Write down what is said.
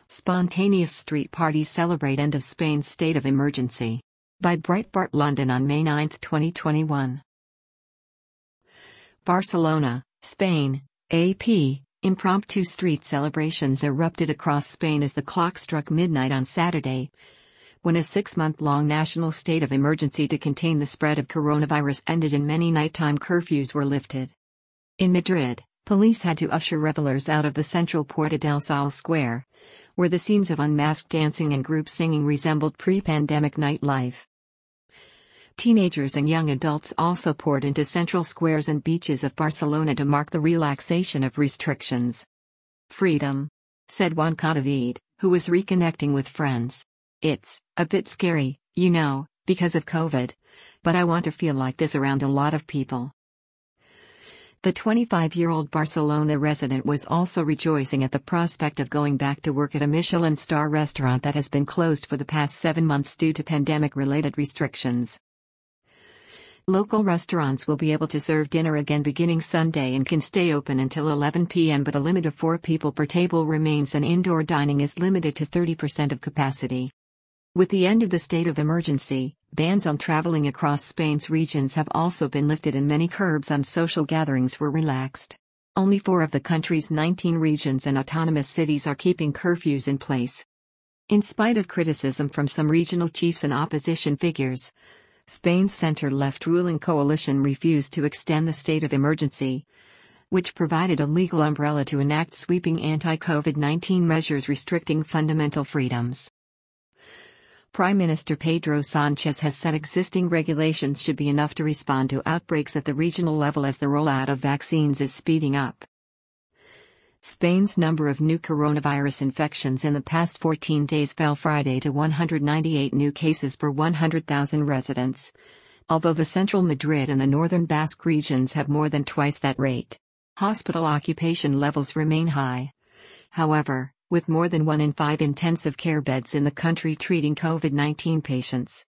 Spontaneous street parties celebrate end of Spain's state of emergency. By Breitbart London on May 9, 2021. Barcelona, Spain, AP. Impromptu street celebrations erupted across Spain as the clock struck midnight on Saturday, when a 6-month-long national state of emergency to contain the spread of coronavirus ended and many nighttime curfews were lifted. In Madrid, police had to usher revelers out of the central Puerta del Sol square, where the scenes of unmasked dancing and group singing resembled pre-pandemic nightlife. Teenagers and young adults also poured into central squares and beaches of Barcelona to mark the relaxation of restrictions. "Freedom," said Juan Cadavid, who was reconnecting with friends. "It's a bit scary, because of COVID. But I want to feel like this around a lot of people." The 25-year-old Barcelona resident was also rejoicing at the prospect of going back to work at a Michelin star restaurant that has been closed for the past 7 months due to pandemic-related restrictions. Local restaurants will be able to serve dinner again beginning Sunday and can stay open until 11 p.m., but a limit of 4 people per table remains and indoor dining is limited to 30% of capacity. With the end of the state of emergency, bans on traveling across Spain's regions have also been lifted and many curbs on social gatherings were relaxed. Only 4 of the country's 19 regions and autonomous cities are keeping curfews in place. In spite of criticism from some regional chiefs and opposition figures, Spain's center-left ruling coalition refused to extend the state of emergency, which provided a legal umbrella to enact sweeping anti-COVID-19 measures restricting fundamental freedoms. Prime Minister Pedro Sánchez has said existing regulations should be enough to respond to outbreaks at the regional level as the rollout of vaccines is speeding up. Spain's number of new coronavirus infections in the past 14 days fell Friday to 198 new cases per 100,000 residents, although the central Madrid and the northern Basque regions have more than twice that rate. Hospital occupation levels remain high, however, with more than 1 in 5 intensive care beds in the country treating COVID-19 patients.